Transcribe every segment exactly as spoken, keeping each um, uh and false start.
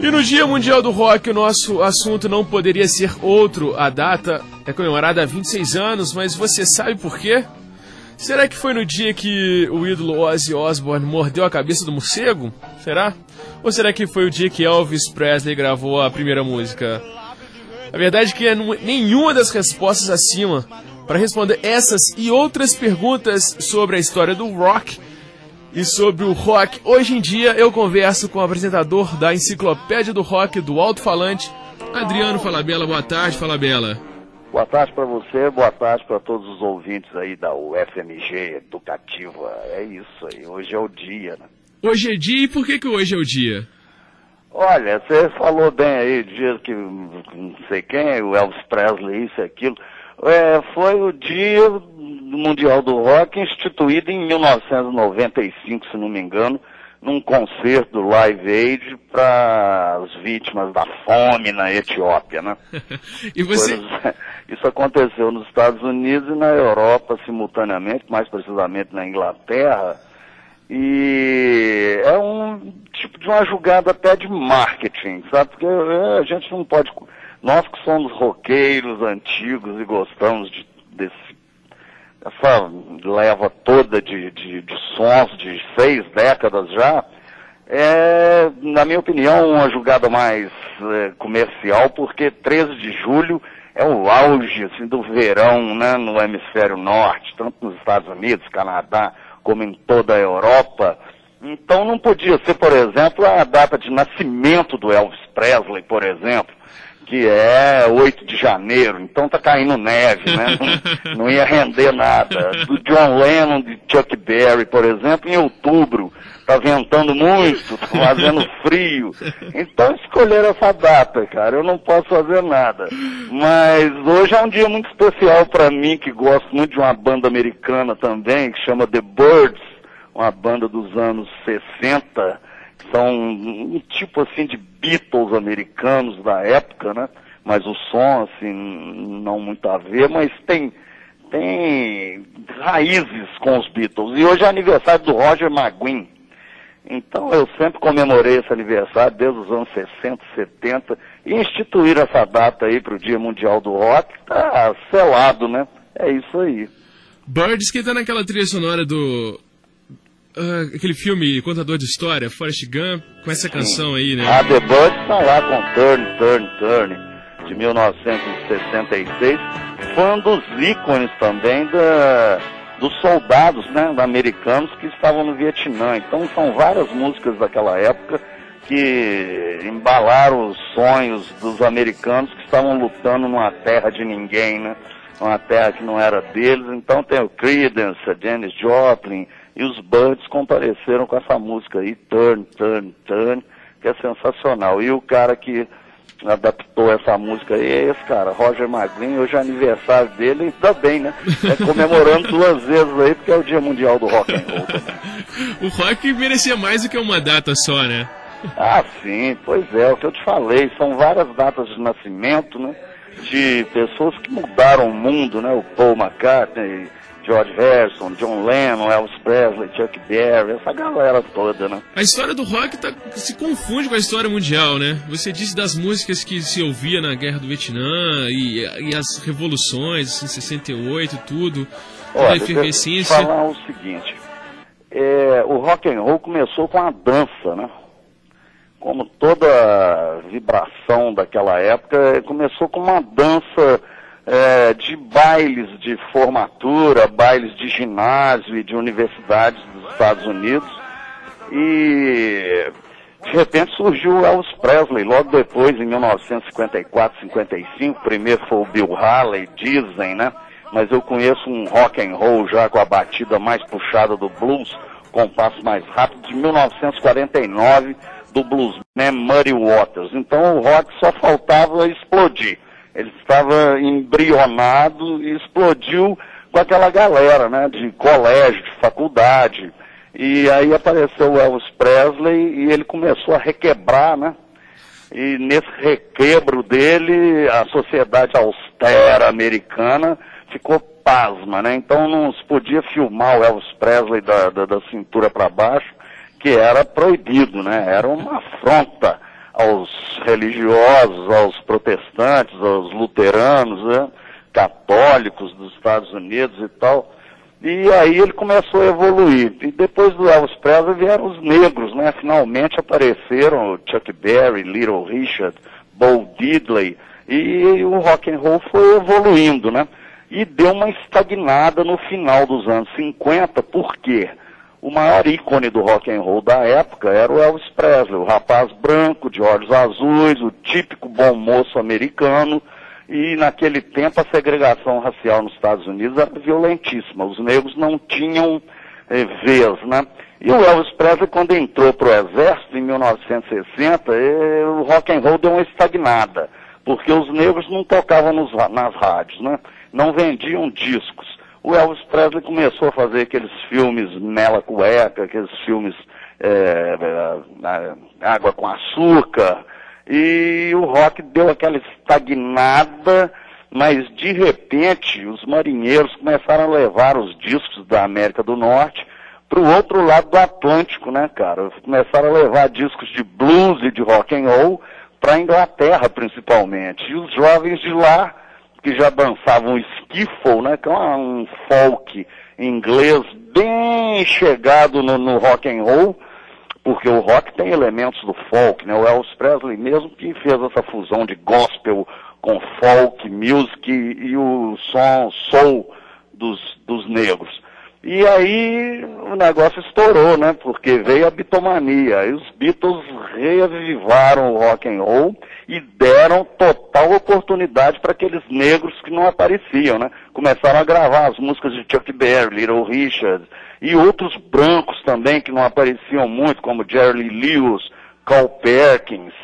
E no Dia Mundial do Rock, o nosso assunto não poderia ser outro. A data é comemorada há vinte e seis anos, mas você sabe por quê? Será que foi no dia que o ídolo Ozzy Osbourne mordeu a cabeça do morcego? Será? Ou será que foi o dia que Elvis Presley gravou a primeira música? A verdade é que é nenhuma das respostas acima. Para responder essas e outras perguntas sobre a história do rock e sobre o rock hoje em dia, eu converso com o apresentador da Enciclopédia do Rock do Alto-Falante, Adriano Falabella. Boa tarde, Falabella. Boa tarde para você, boa tarde para todos os ouvintes aí da U F M G Educativa. É isso aí, hoje é o dia, né? Hoje é dia, e por que que hoje é o dia? Olha, você falou bem aí, dia que não sei quem, o Elvis Presley, isso e aquilo. É, foi o Dia Mundial do Rock, instituído em mil novecentos e noventa e cinco, se não me engano, num concerto do Live Aid para as vítimas da fome na Etiópia, né? E você... Coisas, isso aconteceu nos Estados Unidos e na Europa simultaneamente, mais precisamente na Inglaterra, e é um tipo de uma jogada até de marketing, sabe? Porque a gente não pode... Nós que somos roqueiros antigos e gostamos de, desse, dessa leva toda de, de, de sons de seis décadas já, é, na minha opinião, uma jogada mais é, comercial, porque treze de julho é o auge assim, do verão, né, no hemisfério norte, tanto nos Estados Unidos, Canadá, como em toda a Europa. Então não podia ser, por exemplo, a data de nascimento do Elvis Presley, por exemplo, que é oito de janeiro, então tá caindo neve, né? Não, não ia render nada. Do John Lennon, de Chuck Berry, por exemplo, em outubro, tá ventando muito, tá fazendo frio. Então escolheram essa data, cara, eu não posso fazer nada. Mas hoje é um dia muito especial para mim, que gosto muito de uma banda americana também, que chama The Byrds, uma banda dos anos sessenta, são um tipo assim de Beatles americanos da época, né? Mas o som, assim, não muito a ver, mas tem, tem raízes com os Beatles. E hoje é aniversário do Roger McGuinn. Então eu sempre comemorei esse aniversário desde os anos sessenta, setenta, e instituir essa data aí para o Dia Mundial do Rock, tá selado, né? É isso aí. Birds, que tá naquela trilha sonora do... Uh, aquele filme Contador de História, Forrest Gump, com essa Sim. canção aí, né? A The Byrds tá lá com Turn, Turn, Turn, de mil novecentos e sessenta e seis. Foi um dos ícones também da, dos soldados, né, americanos que estavam no Vietnã. Então são várias músicas daquela época que embalaram os sonhos dos americanos que estavam lutando numa terra de ninguém, né? Uma terra que não era deles. Então tem o Creedence, a Janis Joplin, e os Byrds compareceram com essa música aí, Turn, Turn, Turn, que é sensacional. E o cara que adaptou essa música aí é esse cara, Roger McGuinn. Hoje é aniversário dele, e tá bem, né? É comemorando duas vezes aí, porque é o Dia Mundial do Rock and Roll também. O rock merecia mais do que uma data só, né? Ah, sim, pois é, o que eu te falei, são várias datas de nascimento, né? De pessoas que mudaram o mundo, né? O Paul McCartney, George Harrison, John Lennon, Elvis Presley, Chuck Berry, essa galera toda, né? A história do rock tá, se confunde com a história mundial, né? Você disse das músicas que se ouvia na Guerra do Vietnã e, e as revoluções, assim, sessenta e oito, tudo, toda Olha, a efervescência. Eu vou falar o seguinte, é, o rock and roll começou com a dança, né? Como toda vibração daquela época, começou com uma dança é, de bailes de formatura, bailes de ginásio e de universidades dos Estados Unidos. E de repente surgiu o Elvis Presley, logo depois, em mil novecentos e cinquenta e quatro, cinquenta e cinco, primeiro foi o Bill Haley, dizem, né? Mas eu conheço um rock and roll já com a batida mais puxada do blues, compasso mais rápido, de mil novecentos e quarenta e nove, do bluesman Muddy Waters. Então o rock só faltava explodir. Ele estava embrionado e explodiu com aquela galera, né, de colégio, de faculdade. E aí apareceu o Elvis Presley e ele começou a requebrar, né? E nesse requebro dele, a sociedade austera americana ficou pasma, né? Então não se podia filmar o Elvis Presley da, da, da cintura para baixo, que era proibido, né? Era uma afronta aos religiosos, aos protestantes, aos luteranos, né, católicos dos Estados Unidos e tal. E aí ele começou a evoluir. E depois do Elvis Presley vieram os negros, né? Finalmente apareceram Chuck Berry, Little Richard, Bo Diddley, e o rock and roll foi evoluindo, né? E deu uma estagnada no final dos anos cinquenta, por quê? O maior ícone do rock and roll da época era o Elvis Presley, o rapaz branco, de olhos azuis, o típico bom moço americano. E naquele tempo a segregação racial nos Estados Unidos era violentíssima. Os negros não tinham eh, vez, né? E o Elvis Presley, quando entrou para o exército em mil novecentos e sessenta, eh, o rock and roll deu uma estagnada, porque os negros não tocavam nos, nas rádios, né? Não vendiam discos. O Elvis Presley começou a fazer aqueles filmes Mela Cueca, aqueles filmes eh, eh, Água com Açúcar. E o rock deu aquela estagnada, mas de repente os marinheiros começaram a levar os discos da América do Norte para o outro lado do Atlântico, né, cara? Começaram a levar discos de blues e de rock and roll para a Inglaterra, principalmente. E os jovens de lá, que já dançavam skiffle, né, que é um folk inglês bem chegado no, no rock and roll, porque o rock tem elementos do folk, né? O Elvis Presley mesmo que fez essa fusão de gospel com folk, music e, e o som soul dos, dos negros. E aí o negócio estourou, né? Porque veio a bitomania. E os Beatles reavivaram o rock and roll e deram total oportunidade para aqueles negros que não apareciam, né? Começaram a gravar as músicas de Chuck Berry, Little Richard, e outros brancos também que não apareciam muito, como Jerry Lee Lewis, Carl Perkins,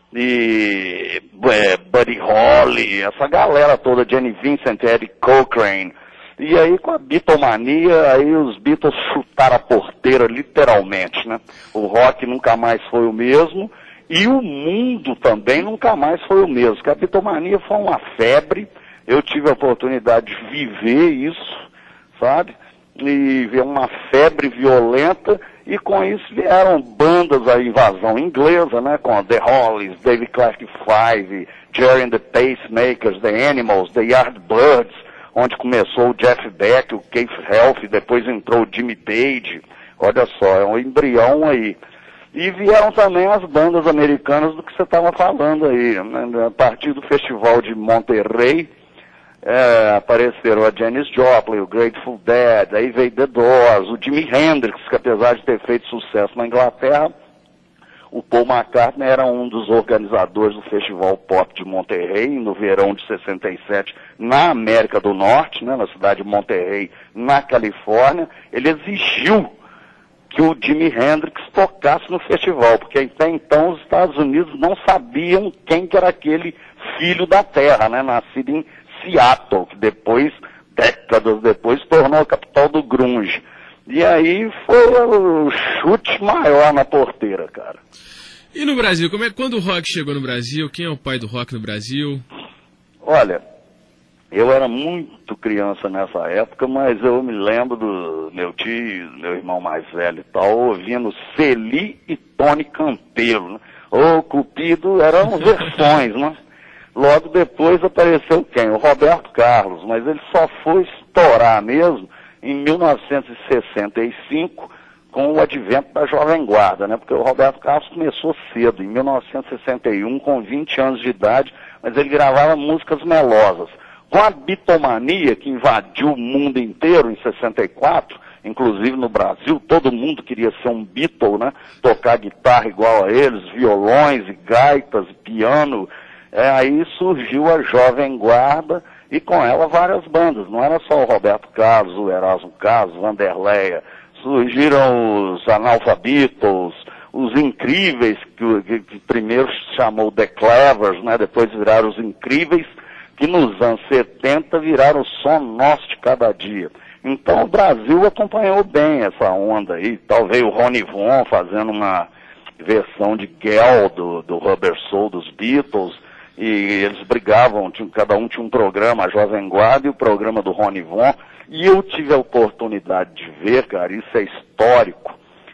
e é, Buddy Holly, essa galera toda, Jenny Vincent, Eddie Cochran. E aí com a bitomania, aí os Beatles chutaram a porteira literalmente, né? O rock nunca mais foi o mesmo, e o mundo também nunca mais foi o mesmo, porque a bitomania foi uma febre. Eu tive a oportunidade de viver isso, sabe? E ver uma febre violenta, e com isso vieram bandas, a invasão inglesa, né, com The Hollies, David Clark Five, Jerry and the Pacemakers, The Animals, The Yardbirds, onde começou o Jeff Beck, o Keith Relf, depois entrou o Jimmy Page. Olha só, é um embrião aí. E vieram também as bandas americanas do que você estava falando aí, né? A partir do Festival de Monterrey, É, apareceram a Janis Joplin, o Grateful Dead, aí veio The Doors, o Jimi Hendrix, que apesar de ter feito sucesso na Inglaterra, o Paul McCartney era um dos organizadores do Festival Pop de Monterrey, no verão de sessenta e sete, na América do Norte, né, na cidade de Monterrey, na Califórnia. Ele exigiu que o Jimi Hendrix tocasse no festival, porque até então os Estados Unidos não sabiam quem que era aquele filho da terra, né, nascido em Seattle, que depois, décadas depois, tornou a capital do grunge. E aí foi o chute maior na porteira, cara. E no Brasil, como é, quando o rock chegou no Brasil, quem é o pai do rock no Brasil? Olha, eu era muito criança nessa época, mas eu me lembro do meu tio, meu irmão mais velho e tal, ouvindo Celi e Tony Campelo, né? O Cupido eram versões, né? Logo depois apareceu quem? O Roberto Carlos, mas ele só foi estourar mesmo em mil novecentos e sessenta e cinco, com o advento da Jovem Guarda, né? Porque o Roberto Carlos começou cedo, em mil novecentos e sessenta e um, com vinte anos de idade, mas ele gravava músicas melosas. Com a bitomania que invadiu o mundo inteiro em sessenta e quatro, inclusive no Brasil, todo mundo queria ser um Beatle, né? Tocar guitarra igual a eles, violões e gaitas, piano. É, aí surgiu a Jovem Guarda e com ela várias bandas. Não era só o Roberto Carlos, o Erasmo Carlos, Vanderleia. Surgiram os Analfabeatles, os Incríveis, que, que, que primeiro chamou The Clevers, né? Depois viraram os Incríveis, que nos anos setenta viraram o som nosso de cada dia. Então o Brasil acompanhou bem essa onda aí. Talvez o Ronnie Von fazendo uma versão de Girl do, do Rubber Soul dos Beatles. E eles brigavam, tinha, cada um tinha um programa, a Jovem Guarda e o programa do Ronnie Von. E eu tive a oportunidade de ver, cara, isso é histórico.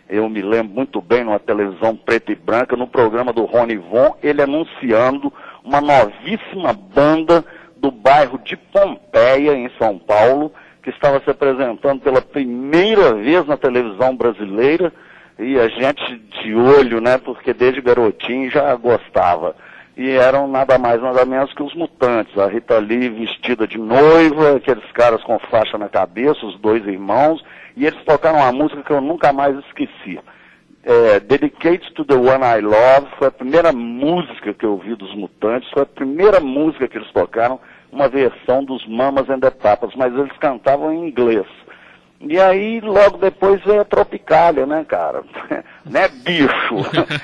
Eu me lembro muito bem, numa televisão preta e branca, no programa do Rony Von, ele anunciando uma novíssima banda do bairro de Pompeia, em São Paulo, que estava se apresentando pela primeira vez na televisão brasileira, e a gente de olho, né, porque desde garotinho já gostava. E eram nada mais, nada menos que os Mutantes, a Rita Lee vestida de noiva, aqueles caras com faixa na cabeça, os dois irmãos, e eles tocaram uma música que eu nunca mais esqueci. É, Dedicated to the One I Love, foi a primeira música que eu ouvi dos Mutantes, foi a primeira música que eles tocaram, uma versão dos Mamas and the Papas, mas eles cantavam em inglês. E aí, logo depois veio a Tropicália, né, cara? Né, bicho?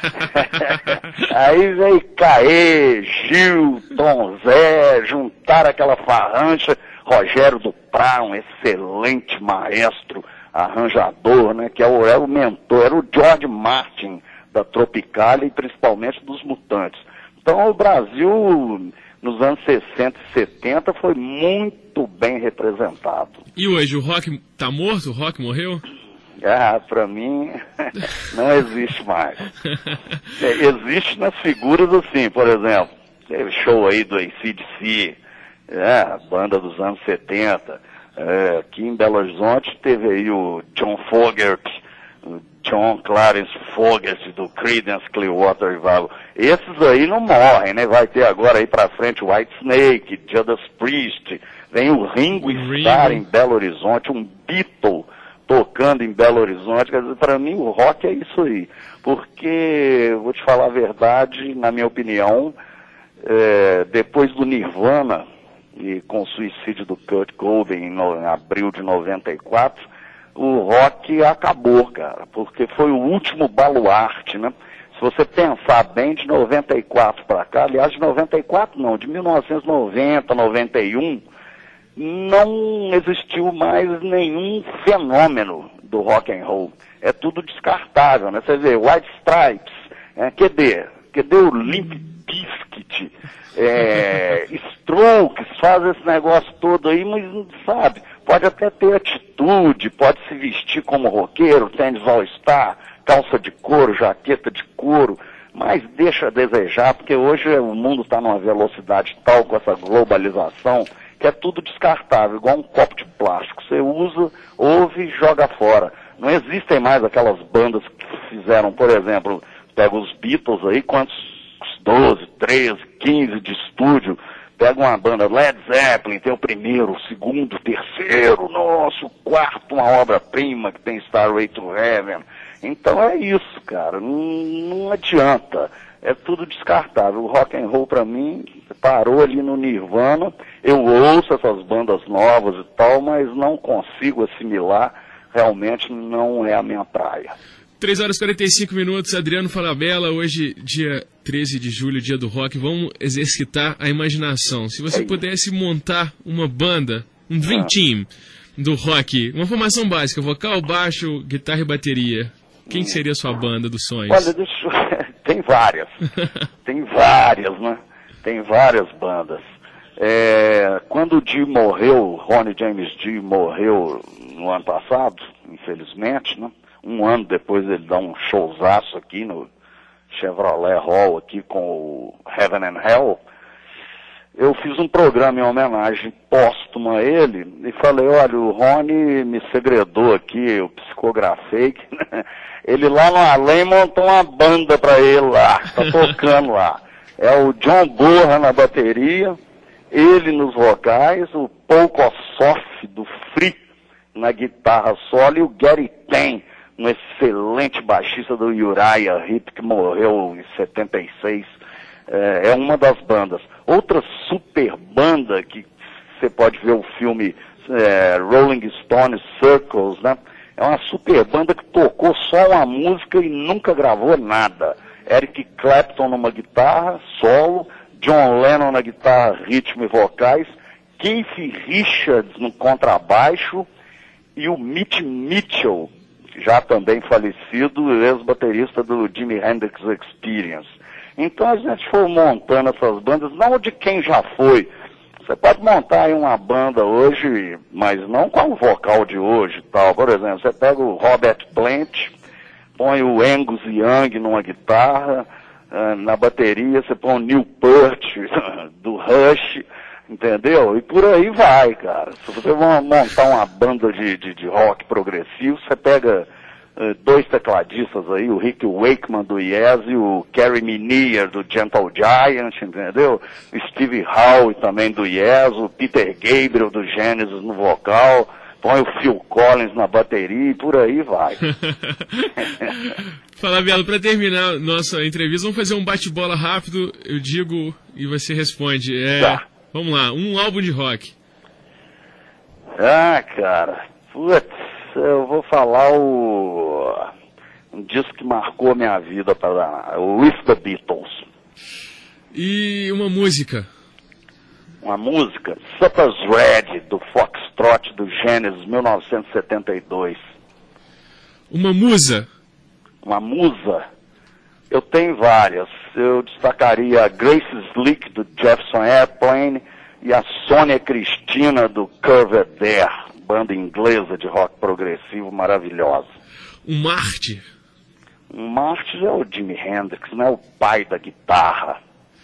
Aí veio Caê, Gil, Tom Zé, juntaram aquela farrancha, Rogério Duprá, um excelente maestro, arranjador, né, que é o, é o mentor, era o George Martin da Tropicália e principalmente dos Mutantes. Então o Brasil, nos anos sessenta e setenta, foi muito bem representado. E hoje, o rock tá morto? O rock morreu? Ah, pra mim, não existe mais. É, existe nas figuras assim, por exemplo, teve show aí do A C D C, é, banda dos anos setenta, é, aqui em Belo Horizonte teve aí o John Fogerty, o John Clarence Fogerty do Creedence Clearwater Revival. Esses aí não morrem, né? Vai ter agora aí pra frente o White Snake, Judas Priest, vem o Ringo Starr em Belo Horizonte, um Beatle tocando em Belo Horizonte. Quer dizer, para mim o rock é isso aí, porque, vou te falar a verdade, na minha opinião, é, depois do Nirvana, e com o suicídio do Kurt Cobain em, no, em abril de noventa e quatro, o rock acabou, cara, porque foi o último baluarte, né? Se você pensar bem, de noventa e quatro para cá, aliás, de noventa e quatro não, de mil novecentos e noventa, noventa e um, não existiu mais nenhum fenômeno do rock and roll. É tudo descartável, né? Você vê, White Stripes, é, cadê? Cadê o Limp Bizkit? É, Strokes, faz esse negócio todo aí, mas não sabe, pode até ter atitude, pode se vestir como roqueiro, tênis all-star, calça de couro, jaqueta de couro, mas deixa a desejar, porque hoje o mundo está numa velocidade tal com essa globalização, que é tudo descartável, igual um copo de plástico. Você usa, ouve e joga fora. Não existem mais aquelas bandas que fizeram, por exemplo, pega os Beatles aí, quantos doze, treze, quinze de estúdio, pega uma banda Led Zeppelin, tem o primeiro, o segundo, o terceiro, nossa, o quarto, uma obra-prima que tem Starway to Heaven. Então é isso, cara, não, não adianta, é tudo descartável. O rock and roll pra mim parou ali no Nirvana, eu ouço essas bandas novas e tal, mas não consigo assimilar, realmente não é a minha praia. três horas e quarenta e cinco minutos, Adriano Falabella, hoje, dia treze de julho, dia do rock. Vamos exercitar a imaginação. Se você é pudesse montar uma banda, um dream team do rock, uma formação básica, vocal, baixo, guitarra e bateria, quem seria a sua banda dos sonhos? Olha, deixa eu... tem várias. Tem várias, né? Tem várias bandas. É... Quando o Dio morreu, Ronnie James Dio morreu no ano passado, infelizmente, né? Um ano depois ele dá um showzaço aqui no Chevrolet Hall, aqui com o Heaven and Hell. Eu fiz um programa em homenagem póstuma a ele e falei, olha, o Rony me segredou aqui, eu psicografei. Ele lá no além montou uma banda pra ele lá, tá tocando lá. É o John Bonham na bateria, ele nos vocais, o Paul Kossoff do Free na guitarra solo e o Gary Penn, um excelente baixista do Uriah Heep, que morreu em setenta e seis, é, é uma das bandas. Outra super banda que você pode ver o filme é, Rolling Stones Circles, né? É uma super banda que tocou só uma música e nunca gravou nada. Eric Clapton numa guitarra, solo, John Lennon na guitarra, ritmo e vocais, Keith Richards no contrabaixo e o Mitch Mitchell, já também falecido, ex-baterista do Jimi Hendrix Experience. Então a gente foi montando essas bandas, não de quem já foi. Você pode montar aí uma banda hoje, mas não com o vocal de hoje e tal. Por exemplo, você pega o Robert Plant, põe o Angus Young numa guitarra, uh, na bateria você põe o Neil Peart do Rush, entendeu? E por aí vai, cara. Se você vai montar uma banda de, de, de rock progressivo, você pega uh, dois tecladistas aí, o Rick Wakeman do Yes e o Kerry Minier do Gentle Giant, entendeu? O Steve Howe também do Yes, o Peter Gabriel do Genesis no vocal, põe o Phil Collins na bateria e por aí vai. Fala, Belo, para terminar nossa entrevista, vamos fazer um bate-bola rápido, eu digo e você responde. É, tá. Vamos lá, um álbum de rock. Ah, cara, putz, eu vou falar o um disco que marcou a minha vida, para o With the Beatles. E uma música? Uma música, Supper's Red, do Foxtrot, do Genesis, mil novecentos e setenta e dois. Uma musa? Uma musa? Eu tenho várias. Eu destacaria a Grace Slick, do Jefferson Airplane, e a Sônia Cristina, do Curvedere, banda inglesa de rock progressivo maravilhosa. Um mártir? Um mártir é o Jimi Hendrix, né? O pai da guitarra.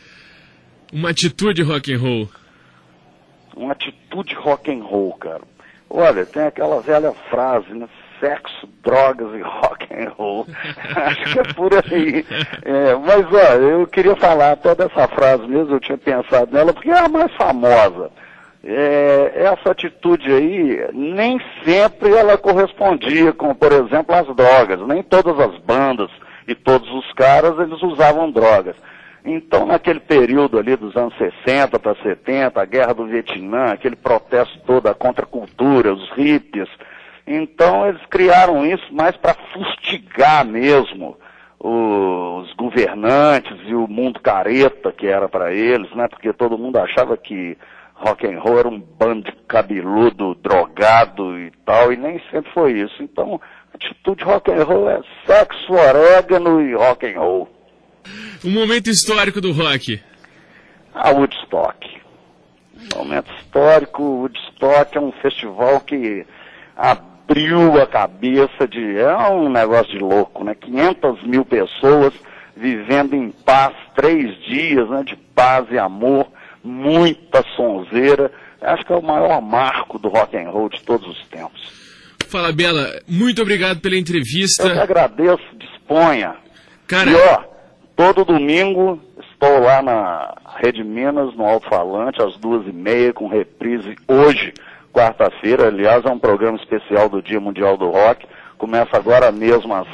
Uma atitude rock and roll? Uma atitude rock and roll, cara. Olha, tem aquela velha frase, né? Sexo, drogas e rock and roll. Acho que é por aí. É, mas, ó, eu queria falar até dessa frase mesmo, eu tinha pensado nela, porque é a mais famosa. É, essa atitude aí, nem sempre ela correspondia com, por exemplo, as drogas. Nem todas as bandas e todos os caras, eles usavam drogas. Então, naquele período ali dos anos sessenta para setenta, a guerra do Vietnã, aquele protesto todo, a contracultura, os hippies, então eles criaram isso mais para fustigar mesmo os governantes e o mundo careta que era para eles, né? Porque todo mundo achava que rock and roll era um bando de cabeludo, drogado e tal, e nem sempre foi isso. Então, a atitude rock and roll é sexo, orégano e rock and roll. Um momento histórico do rock. A Woodstock. Um momento histórico, o Woodstock é um festival que abriu a cabeça de... É um negócio de louco, né? quinhentas mil pessoas vivendo em paz, três dias, né? De paz e amor, muita sonzeira. Acho que é o maior marco do rock and roll de todos os tempos. Fala, Bela, muito obrigado pela entrevista. Eu que agradeço, disponha. Cara... E ó, todo domingo estou lá na Rede Minas, no alto-falante, às duas e meia, com reprise hoje, quarta-feira. Aliás, é um programa especial do Dia Mundial do Rock. Começa agora mesmo às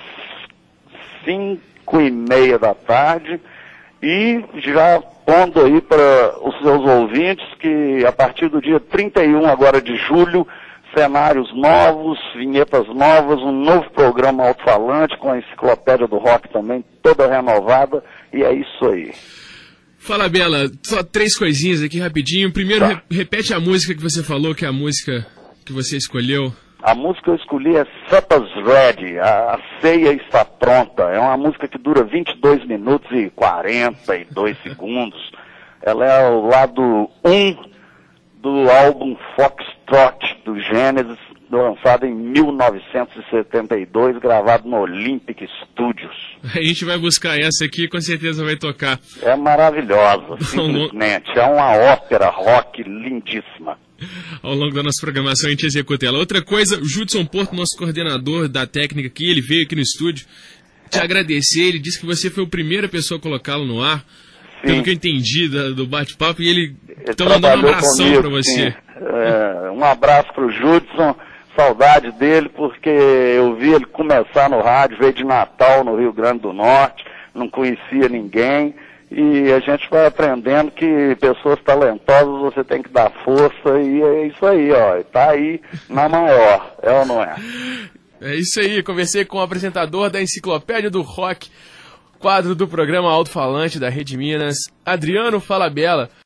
cinco e meia da tarde. E já pondo aí para os seus ouvintes que a partir do dia trinta e um agora de julho, cenários novos, vinhetas novas, um novo programa alto-falante com a enciclopédia do rock também toda renovada, e é isso aí. Fala, Bela, só três coisinhas aqui rapidinho. Primeiro, tá. re repete a música que você falou, que é a música que você escolheu. A música que eu escolhi é Supper's Ready, a, a ceia está pronta. É uma música que dura vinte e dois minutos e quarenta e dois segundos. Ela é o lado um do álbum Foxtrot, do Genesis, lançado em mil novecentos e setenta e dois, gravado no Olympic Studios. A gente vai buscar essa aqui, com certeza vai tocar. É maravilhosa, simplesmente. É uma ópera rock lindíssima. Ao longo da nossa programação a gente executa ela. Outra coisa, o Judson Porto, nosso coordenador da técnica aqui, ele veio aqui no estúdio te agradecer, ele disse que você foi a primeira pessoa a colocá-lo no ar. Sim. Pelo que eu entendi da, do bate-papo, e ele está mandando um abração para você. É, um abraço para o Judson, saudade dele, porque eu vi ele começar no rádio, veio de Natal, no Rio Grande do Norte, não conhecia ninguém, e a gente vai aprendendo que pessoas talentosas você tem que dar força, e é isso aí, ó, tá aí na maior, é ou não é? É isso aí, conversei com o apresentador da Enciclopédia do Rock, quadro do programa Alto Falante da Rede Minas, Adriano Falabella.